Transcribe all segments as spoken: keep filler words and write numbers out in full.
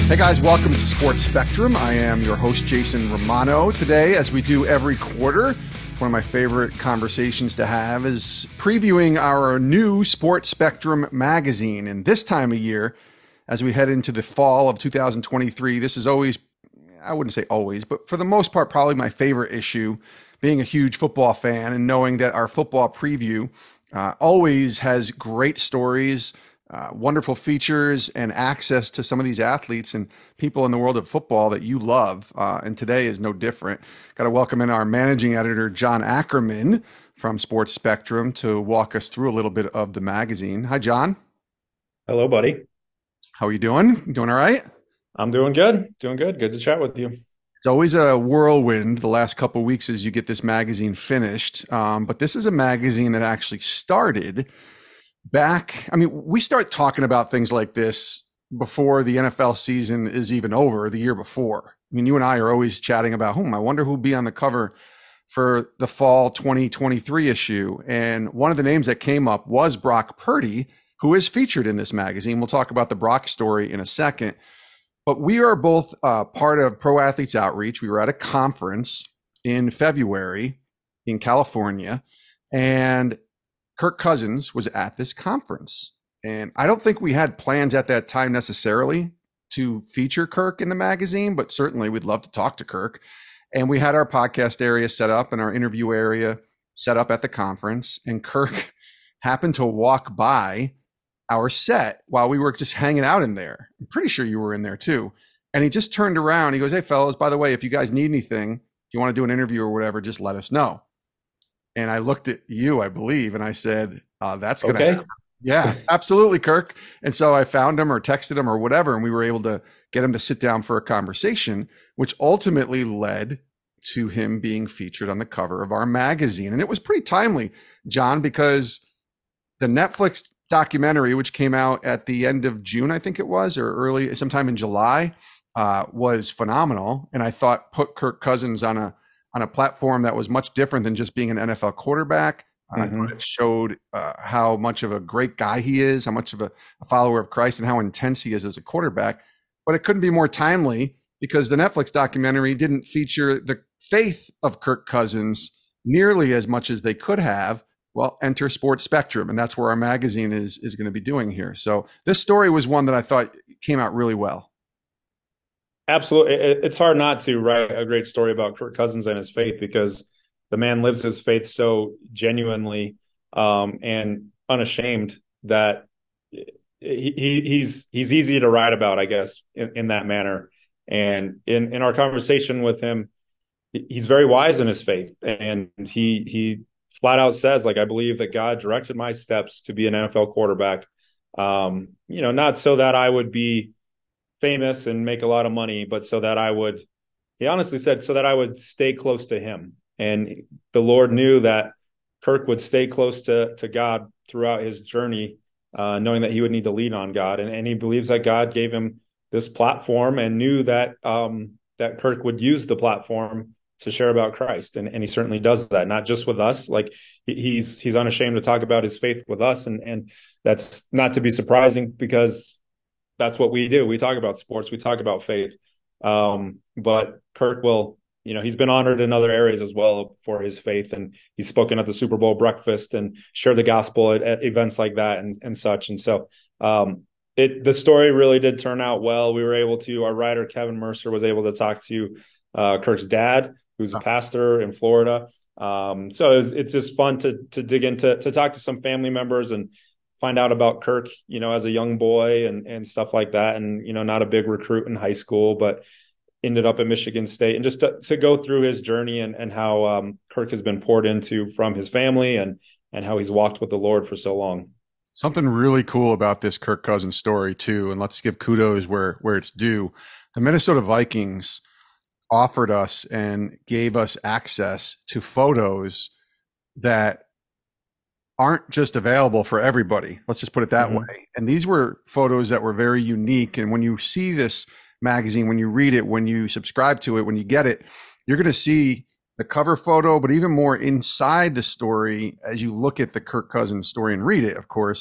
Hey guys, welcome to Sports Spectrum. I am your host, Jason Romano. Today, as we do every quarter, one of my favorite conversations to have is previewing our new Sports Spectrum magazine. And this time of year, as we head into the fall of two thousand twenty-three, this is always, I wouldn't say always, but for the most part, probably my favorite issue, being a huge football fan and knowing that our football preview uh, always has great stories, Uh, wonderful features, and access to some of these athletes and people in the world of football that you love. Uh, and today is no different. Got to welcome in our managing editor, John Ackerman from Sports Spectrum, to walk us through a little bit of the magazine. Hi, John. Hello, buddy. How are you doing? You doing all right? I'm doing good. Doing good. Good to chat with you. It's always a whirlwind the last couple of weeks as you get this magazine finished. Um, but this is a magazine that actually started back. I mean, we start talking about things like this before the N F L season is even over the year before. I mean, you and I are always chatting about, hmm, I wonder who'll be on the cover for the fall twenty twenty-three issue. And one of the names that came up was Brock Purdy, who is featured in this magazine. We'll talk about the Brock story in a second. But we are both uh, part of Pro Athletes Outreach. We were at a conference in February in California, and Kirk Cousins was at this conference. And I don't think we had plans at that time necessarily to feature Kirk in the magazine, but certainly we'd love to talk to Kirk. And we had our podcast area set up and our interview area set up at the conference. And Kirk happened to walk by our set while we were just hanging out in there. I'm pretty sure you were in there too. And he just turned around. He goes, "Hey, fellas, by the way, if you guys need anything, if you want to do an interview or whatever, just let us know." And I looked at you, I believe, and I said, uh, that's going to Okay. happen. Yeah, absolutely, Kirk. And so I found him or texted him or whatever, and we were able to get him to sit down for a conversation, which ultimately led to him being featured on the cover of our magazine. And it was pretty timely, John, because the Netflix documentary, which came out at the end of June, I think it was, or early, sometime in July, uh, was phenomenal. And I thought put Kirk Cousins on a on a platform that was much different than just being an N F L quarterback. Uh, I thought Mm-hmm. it showed uh, how much of a great guy he is, how much of a, a follower of Christ, and how intense he is as a quarterback. But it couldn't be more timely because the Netflix documentary didn't feature the faith of Kirk Cousins nearly as much as they could have. Well, enter Sports Spectrum, and that's where our magazine is is going to be doing here. So this story was one that I thought came out really well. Absolutely. It, it's hard not to write a great story about Kirk Cousins and his faith because the man lives his faith so genuinely um, and unashamed that he, he, he's he's easy to write about, I guess, in, in that manner. And in, in our conversation with him, he's very wise in his faith, and he he flat out says, like, I believe that God directed my steps to be an N F L quarterback. Um, you know, not so that I would be famous and make a lot of money, but so that I would, he honestly said, so that I would stay close to him. And the Lord knew that Kirk would stay close to, to God throughout his journey, uh, knowing that he would need to lean on God. And, and he believes that God gave him this platform and knew that, um, that Kirk would use the platform to share about Christ. And, and he certainly does that, not just with us. Like he's, he's unashamed to talk about his faith with us. And, and that's not to be surprising because that's what we do. We talk about sports. We talk about faith. Um, but Kirk will, you know, he's been honored in other areas as well for his faith. And he's spoken at the Super Bowl breakfast and shared the gospel at, at events like that and, and such. And so um, it, the story really did turn out well. We were able to, our writer, Kevin Mercer, was able to talk to uh, Kirk's dad, who's a pastor in Florida. Um, so it's, it's just fun to, to dig into, to talk to some family members and find out about Kirk, you know, as a young boy and, and stuff like that. And, you know, not a big recruit in high school, but ended up at Michigan State, and just to, to go through his journey and, and how um, Kirk has been poured into from his family and, and how he's walked with the Lord for so long. Something really cool about this Kirk Cousins story too, and let's give kudos where, where it's due. The Minnesota Vikings offered us and gave us access to photos that aren't just available for everybody. Let's just put it that Mm-hmm. way. And these were photos that were very unique. And when you see this magazine, when you read it, when you subscribe to it, when you get it, you're going to see the cover photo, but even more inside the story as you look at the Kirk Cousins story and read it, of course,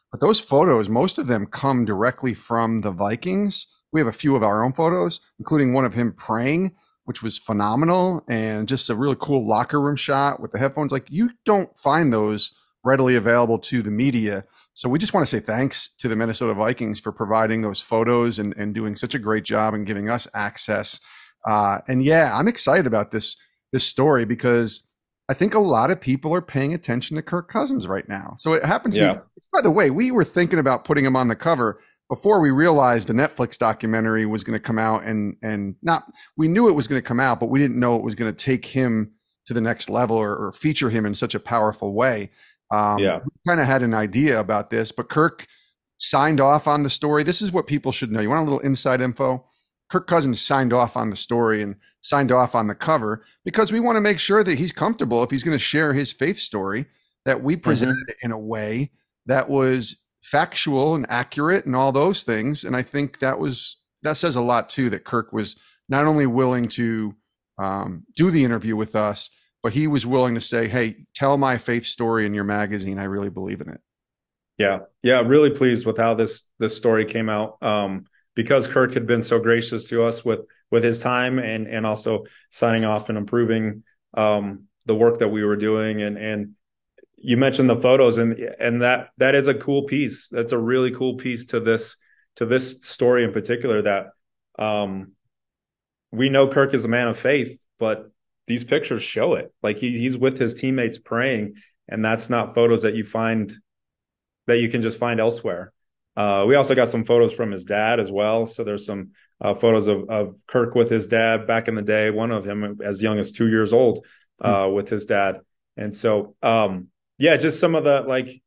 But those photos, most of them come directly from the Vikings. We have a few of our own photos, including one of him praying, which was phenomenal, and just a really cool locker room shot with the headphones. Like, you don't find those readily available to the media. So we just want to say thanks to the Minnesota Vikings for providing those photos and, and doing such a great job and giving us access. Uh, and yeah, I'm excited about this this story because I think a lot of people are paying attention to Kirk Cousins right now. So it happened to me. Yeah. By the way, we were thinking about putting him on the cover before we realized the Netflix documentary was going to come out, and and not we knew it was going to come out, but we didn't know it was going to take him to the next level, or, or feature him in such a powerful way. Um, Yeah. we kind of had an idea about this, but Kirk signed off on the story. This is what people should know. You want a little inside info? Kirk Cousins signed off on the story and signed off on the cover because we want to make sure that he's comfortable if he's going to share his faith story, that we presented mm-hmm. it in a way that was factual and accurate and all those things. And I think that was, that says a lot too, that Kirk was not only willing to um, do the interview with us, but he was willing to say, hey, tell my faith story in your magazine. I really believe in it. Yeah. Yeah. Really pleased with how this, this story came out. Um, because Kirk had been so gracious to us with, with his time and, and also signing off and improving um, the work that we were doing. And, and you mentioned the photos, and, and that, that is a cool piece. That's a really cool piece to this, to this story in particular, that um, we know Kirk is a man of faith, but these pictures show it. Like he, he's with his teammates praying, and that's not photos that you find, that you can just find elsewhere. Uh, we also got some photos from his dad as well. So there's some uh, photos of, of Kirk with his dad back in the day, one of him as young as two years old uh, mm. with his dad. And so, um, yeah, just some of the, like,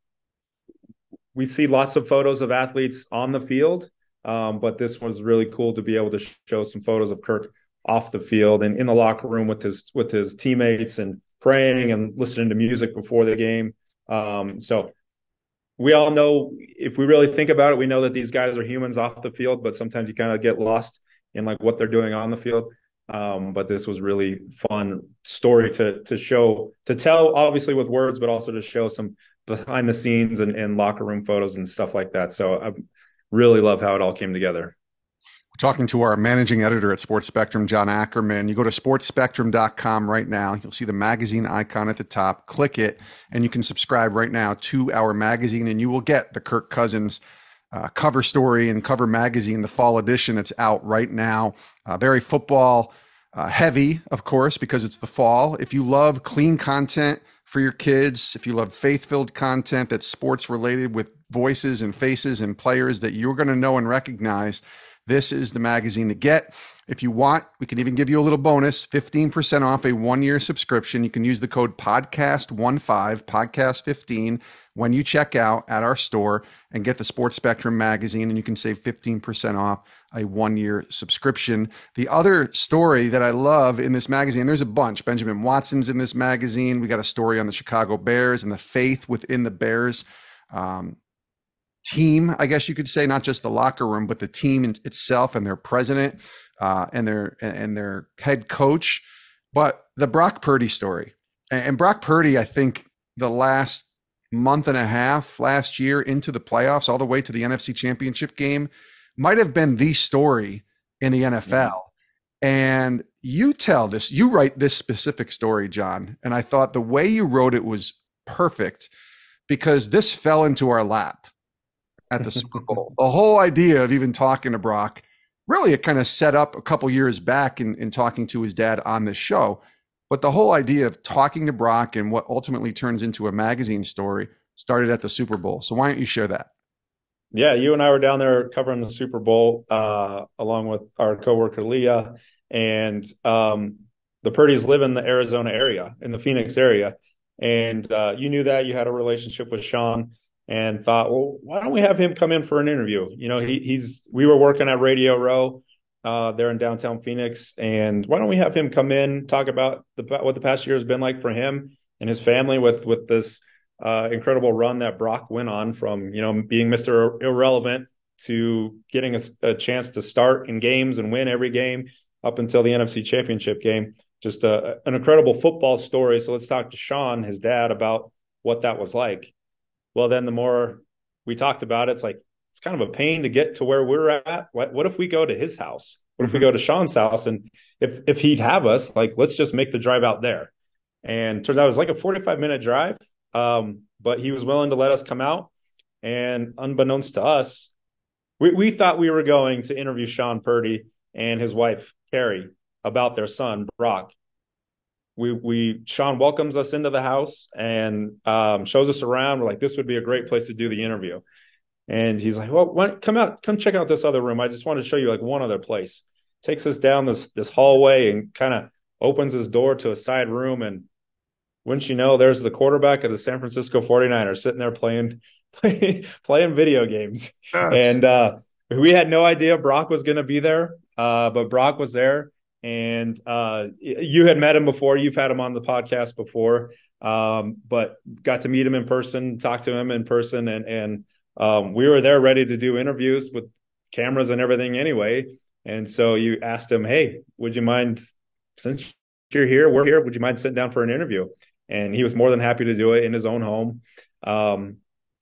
we see lots of photos of athletes on the field, um, but this was really cool to be able to show some photos of Kirk off the field and in the locker room with his, with his teammates and praying and listening to music before the game. Um, so, we all know, if we really think about it, we know that these guys are humans off the field, but sometimes you kind of get lost in like what they're doing on the field. Um, but this was really fun story to to show, to tell, obviously with words, but also to show some behind the scenes and, and locker room photos and stuff like that. So I really love how it all came together. We're talking to our managing editor at Sports Spectrum, John Ackerman. You go to sports spectrum dot com right now. You'll see the magazine icon at the top. Click it, and you can subscribe right now to our magazine, and you will get the Kirk Cousins uh, cover story and cover magazine, the fall edition that's out right now. Uh, very football uh, heavy, of course, because it's the fall. If you love clean content for your kids, if you love faith-filled content that's sports-related with voices and faces and players that you're going to know and recognize, this is the magazine to get. If you want, we can even give you a little bonus, fifteen percent off a one-year subscription. You can use the code podcast fifteen, podcast fifteen, when you check out at our store and get the Sports Spectrum magazine, and you can save fifteen percent off a one-year subscription. The other story that I love in this magazine, there's a bunch. Benjamin Watson's in this magazine. We got a story on the Chicago Bears and the faith within the Bears Um, team, I guess you could say, not just the locker room, but the team in itself and their president uh, and their and their head coach. But the Brock Purdy story, and Brock Purdy, I think the last month and a half last year into the playoffs, all the way to the N F C Championship game, might have been the story in the N F L. And you tell this, you write this specific story, John, and I thought the way you wrote it was perfect because this fell into our lap at the Super Bowl. The whole idea of even talking to Brock, really it kind of set up a couple years back in, in talking to his dad on this show. But the whole idea of talking to Brock and what ultimately turns into a magazine story started at the Super Bowl. So why don't you share that? Yeah, you and I were down there covering the Super Bowl uh, along with our coworker Leah, and um, the Purdys live in the Arizona area, in the Phoenix area. And uh, you knew that, you had a relationship with Sean, and thought, well, why don't we have him come in for an interview? You know, he, he's, we were working at Radio Row uh, there in downtown Phoenix, and why don't we have him come in, talk about the, what the past year has been like for him and his family with, with this uh, incredible run that Brock went on, from, you know, being Mister Irrelevant to getting a, a chance to start in games and win every game up until the N F C Championship game. Just a, an incredible football story. So let's talk to Sean, his dad, about what that was like. Well, then the more we talked about it. It's like, it's kind of a pain to get to where we're at. What, what if we go to his house? What if we Mm-hmm. go to Sean's house? And if, if he'd have us, like, let's just make the drive out there. And turns out it was like a forty-five minute drive. Um, but he was willing to let us come out. And unbeknownst to us, we, we thought we were going to interview Sean Purdy and his wife, Carrie, about their son, Brock. We, we, Sean welcomes us into the house and um, shows us around. We're like, this would be a great place to do the interview. And he's like, well, why, come out, come check out this other room. I just want to show you like one other place. Takes us down this, this hallway and kind of opens his door to a side room. And wouldn't you know, there's the quarterback of the San Francisco forty-niners sitting there playing, playing, playing video games. Yes. And uh, we had no idea Brock was going to be there, uh, but Brock was there. And uh, you had met him before. You've had him on the podcast before, um, but got to meet him in person, talk to him in person. And, and um, we were there ready to do interviews with cameras and everything anyway. And so you asked him, hey, would you mind, since you're here, we're here, would you mind sitting down for an interview? And he was more than happy to do it in his own home. Um,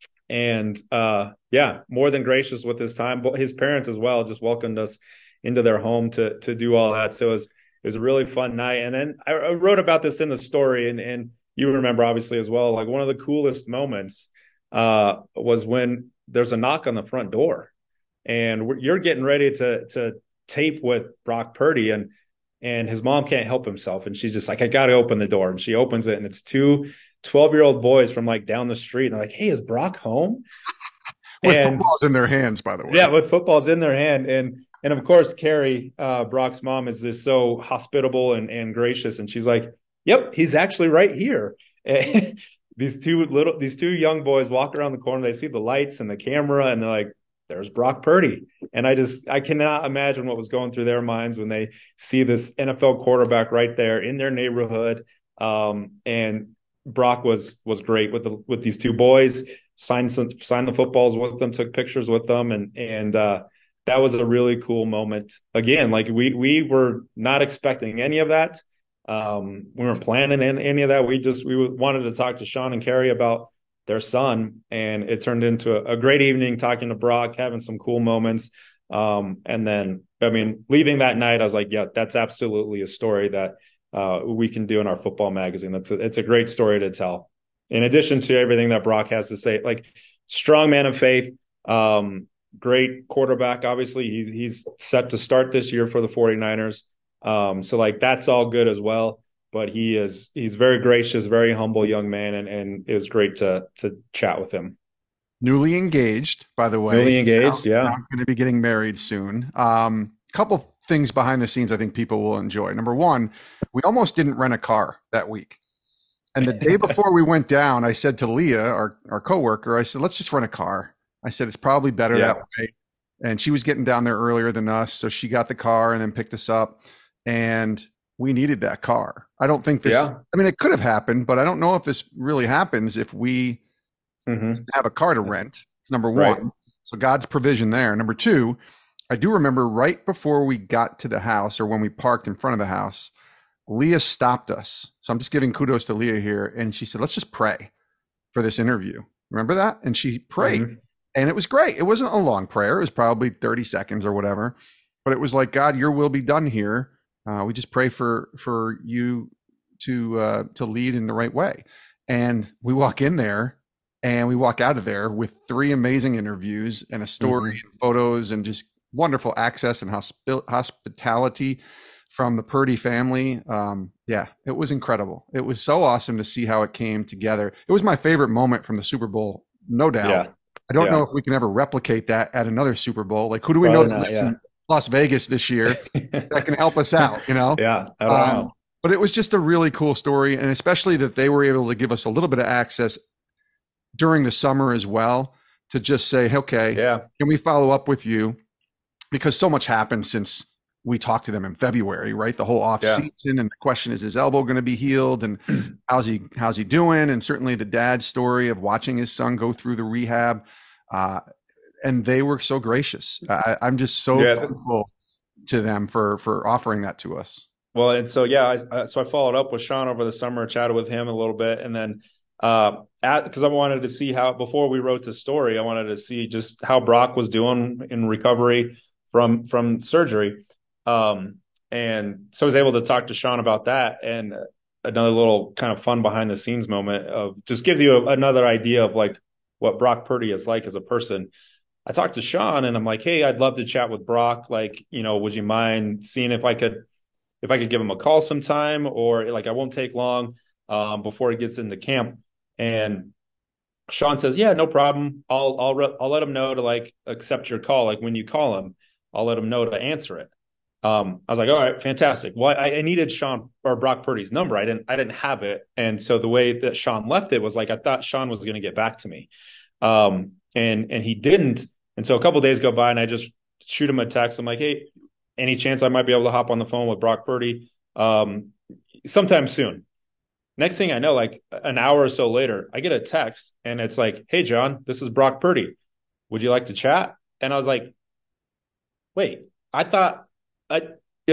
and uh, yeah, more than gracious with his time. But his parents as well just welcomed us into their home to to do all that. So it was, it was a really fun night. And then I, I wrote about this in the story, and, and you remember obviously as well, like one of the coolest moments uh, was when there's a knock on the front door and you're getting ready to to tape with Brock Purdy, and and his mom can't help himself. And she's just like, I got to open the door. And she opens it, and it's two twelve-year-old boys from like down the street. And they're like, hey, is Brock home? With And footballs in their hands, by the way. yeah, with footballs in their hand. And and of course, Carrie, uh, Brock's mom, is just so hospitable and, and gracious. And she's like, yep, he's actually right here. And these two little, these two young boys walk around the corner. They see the lights and the camera, and they're like, there's Brock Purdy. And I just, I cannot imagine what was going through their minds when they see this N F L quarterback right there in their neighborhood. Um, and Brock was, was great with the, with these two boys, signed some, signed the footballs with them, took pictures with them. And, and, uh, that was a really cool moment. Again, like we, we were not expecting any of that. Um, we weren't planning any of that. We just, we wanted to talk to Sean and Carrie about their son, and it turned into a, a great evening talking to Brock, having some cool moments. Um, and then, I mean, leaving that night, I was like, yeah, that's absolutely a story that uh, we can do in our football magazine. That's a, it's a great story to tell. In addition to everything that Brock has to say, like strong man of faith, um, great quarterback. Obviously, he's he's set to start this year for the forty-niners. Um, so like that's all good as well. But he is he's very gracious, very humble young man, and, and it was great to to chat with him. Newly engaged, by the way. Newly engaged, now, yeah. now I'm going to be getting married soon. Um, couple things behind the scenes I think people will enjoy. Number one, we almost didn't rent a car that week. And the day before we went down, I said to Leah, our, our coworker, I said, let's just rent a car. I said, it's probably better Yeah. that way. And she was getting down there earlier than us. So she got the car and then picked us up. And we needed that car. I don't think this, Yeah. I mean, it could have happened, but I don't know if this really happens if we Mm-hmm. have a car to rent. It's number one. Right. So God's provision there. Number two, I do remember right before we got to the house, or when we parked in front of the house, Leah stopped us. So I'm just giving kudos to Leah here. And she said, let's just pray for this interview. Remember that? And she prayed. Mm-hmm. And it was great. It wasn't a long prayer. It was probably thirty seconds or whatever. But it was like, God, your will be done here. Uh, we just pray for for you to uh, to lead in the right way. And we walk in there and we walk out of there with three amazing interviews and a story Mm-hmm. and photos and just wonderful access and hospi- hospitality from the Purdy family. Um, yeah, it was incredible. It was so awesome to see how it came together. It was my favorite moment from the Super Bowl, no doubt. Yeah. I don't Yeah. know if we can ever replicate that at another Super Bowl. Like, who do we Probably know that not, lives yeah. in Las Vegas this year that can help us out, you know? Yeah. I don't Um, know. But it was just a really cool story. And especially that they were able to give us a little bit of access during the summer as well to just say, okay, Yeah. can we follow up with you? Because so much happened since we talked to them in February, right? The whole off Yeah. season, and the question is his elbow going to be healed, and how's he how's he doing? And certainly the dad's story of watching his son go through the rehab, uh, and they were so gracious. I, I'm just so Yeah. thankful to them for for offering that to us. Well, and so yeah, I, so I followed up with Sean over the summer, chatted with him a little bit, and then uh, because I wanted to see how, before we wrote the story, I wanted to see just how Brock was doing in recovery from from surgery. Um, and so I was able to talk to Sean about that. And another little kind of fun behind the scenes moment of just gives you a, another idea of like what Brock Purdy is like as a person. I talked to Sean and I'm like, hey, I'd love to chat with Brock. Like, you know, would you mind seeing if I could, if I could give him a call sometime, or like, I won't take long um, before he gets into camp. And Sean says, yeah, no problem. I'll, I'll, I'll let him know to like accept your call. Like when you call him, I'll let him know to answer it. Um, I was like, all right, fantastic. Well, I, I needed Sean or Brock Purdy's number. I didn't, I didn't have it. And so the way that Sean left it was like, I thought Sean was going to get back to me. Um, and, and he didn't. And so a couple of days go by and I just shoot him a text. I'm like, hey, any chance I might be able to hop on the phone with Brock Purdy um, sometime soon? Next thing I know, like an hour or so later, I get a text and it's like, hey, John, this is Brock Purdy. Would you like to chat? And I was like, wait, I thought, I,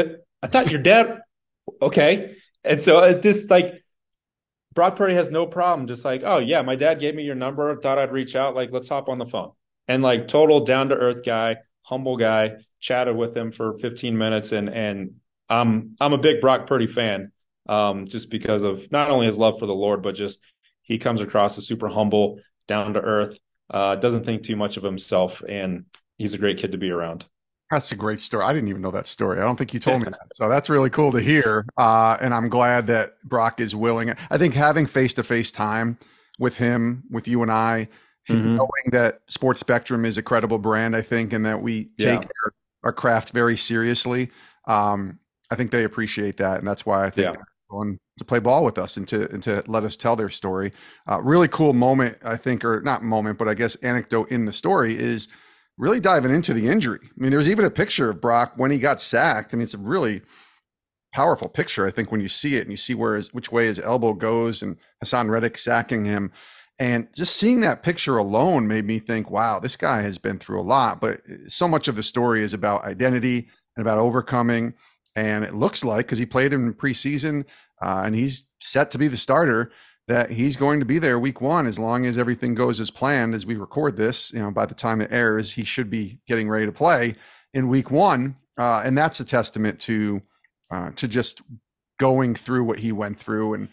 I thought your dad, okay. And so it just like, Brock Purdy has no problem. Just like, oh yeah, my dad gave me your number. Thought I'd reach out. Like, let's hop on the phone. And like total down to earth guy, humble guy, chatted with him for fifteen minutes. And, and I'm, I'm a big Brock Purdy fan. Um, just because of not only his love for the Lord, but just he comes across as super humble, down to earth, uh, doesn't think too much of himself, and he's a great kid to be around. That's a great story. I didn't even know that story. I don't think you told me that. So that's really cool to hear. Uh, and I'm glad that Brock is willing. I think having face-to-face time with him, with you and I, mm-hmm. knowing that Sports Spectrum is a credible brand, I think, and that we take yeah. our, our craft very seriously. Um, I think they appreciate that. And that's why I think yeah. they're going to play ball with us and to, and to let us tell their story. Uh, really cool moment, I think, or not moment, but I guess anecdote in the story is really diving into the injury. I mean, there's even a picture of Brock when he got sacked. I mean, it's a really powerful picture, I think, when you see it and you see where his, which way his elbow goes and Hassan Reddick sacking him. And just seeing that picture alone made me think, wow, this guy has been through a lot. But so much of the story is about identity and about overcoming. And it looks like, because he played in preseason uh, and he's set to be the starter, that he's going to be there week one as long as everything goes as planned. As we record this, you know, by the time it airs, he should be getting ready to play in week one. Uh, and that's a testament to uh, to just going through what he went through. And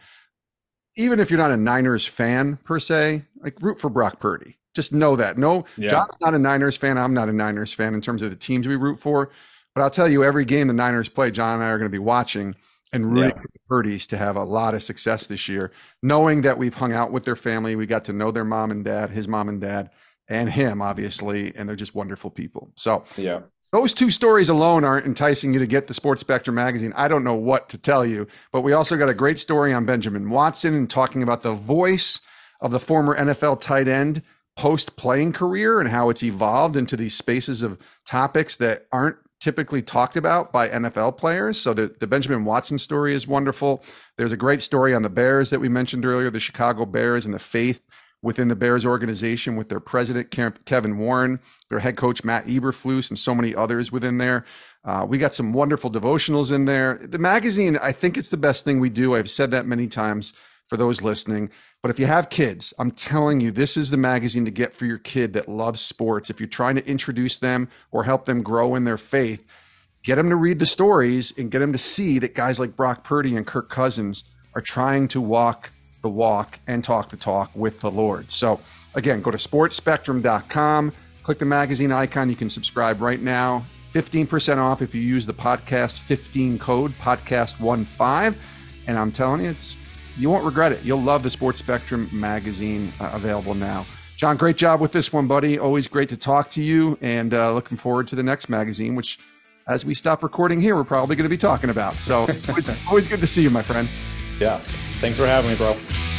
even if you're not a Niners fan per se, like root for Brock Purdy. Just know that. No, yeah. John's not a Niners fan. I'm not a Niners fan in terms of the teams we root for. But I'll tell you, every game the Niners play, John and I are going to be watching and rooting yeah. for the Purdys to have a lot of success this year, knowing that we've hung out with their family. We got to know their mom and dad, his mom and dad, and him, obviously, and they're just wonderful people. So yeah, those two stories alone aren't enticing you to get the Sports Spectrum magazine. I don't know what to tell you, but we also got a great story on Benjamin Watson and talking about the voice of the former N F L tight end post-playing career and how it's evolved into these spaces of topics that aren't typically talked about by N F L players. So the, the Benjamin Watson story is wonderful. There's a great story on the Bears that we mentioned earlier, the Chicago Bears, and the faith within the Bears organization with their president, Kevin Warren, their head coach, Matt Eberflus, and so many others within there. Uh, we got some wonderful devotionals in there. The magazine, I think it's the best thing we do. I've said that many times for those listening. But if you have kids, I'm telling you, this is the magazine to get for your kid that loves sports. If you're trying to introduce them or help them grow in their faith, get them to read the stories and get them to see that guys like Brock Purdy and Kirk Cousins are trying to walk the walk and talk the talk with the Lord. So again, go to sports spectrum dot com, click the magazine icon. You can subscribe right now. fifteen percent off if you use the podcast fifteen code, podcast fifteen. And I'm telling you, it's you won't regret it. You'll love the Sports Spectrum magazine uh, available now. John, great job with this one, buddy. Always great to talk to you, and uh, looking forward to the next magazine, which as we stop recording here, we're probably going to be talking about. So it's always, always good to see you, my friend. Yeah. Thanks for having me, bro.